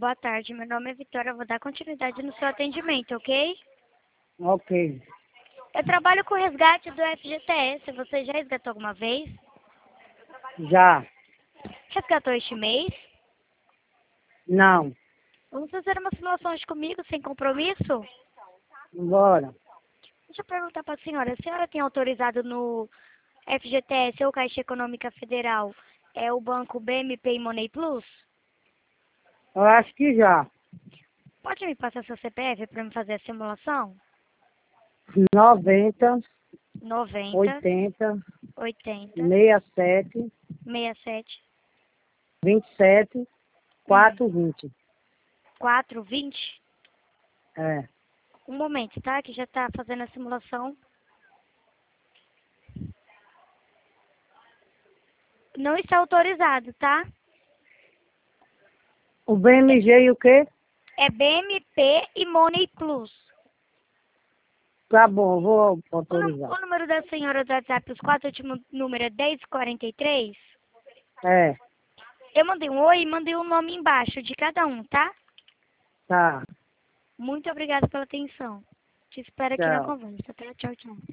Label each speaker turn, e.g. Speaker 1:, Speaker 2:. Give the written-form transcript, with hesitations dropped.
Speaker 1: Boa tarde, meu nome é Vitória, eu vou dar continuidade no seu atendimento, ok?
Speaker 2: Ok.
Speaker 1: Eu trabalho com resgate do FGTS, você já resgatou alguma vez?
Speaker 2: Já.
Speaker 1: Resgatou este mês?
Speaker 2: Não.
Speaker 1: Vamos fazer uma simulação hoje comigo, sem compromisso?
Speaker 2: Bora.
Speaker 1: Deixa eu perguntar para a senhora tem autorizado no FGTS ou Caixa Econômica Federal o banco BMP e Money Plus?
Speaker 2: Eu acho que já.
Speaker 1: Pode me passar seu CPF para me fazer a simulação?
Speaker 2: 90,
Speaker 1: 90,
Speaker 2: 80,
Speaker 1: 80,
Speaker 2: 67,
Speaker 1: 67,
Speaker 2: 27, 420.
Speaker 1: 420.
Speaker 2: É.
Speaker 1: Um momento, tá? Que já tá fazendo a simulação. Não está autorizado, tá?
Speaker 2: O BMG e o quê?
Speaker 1: É BMP e Money Plus.
Speaker 2: Tá bom, vou
Speaker 1: O
Speaker 2: autorizar.
Speaker 1: número da senhora do WhatsApp, os 4 últimos números é 1043.
Speaker 2: É,
Speaker 1: Eu mandei um oi e mandei um nome embaixo de cada um, tá?
Speaker 2: tá.
Speaker 1: Muito obrigada pela atenção. Te espero aqui na
Speaker 2: Tchau.
Speaker 1: conversa, tá? Tchau, tchau.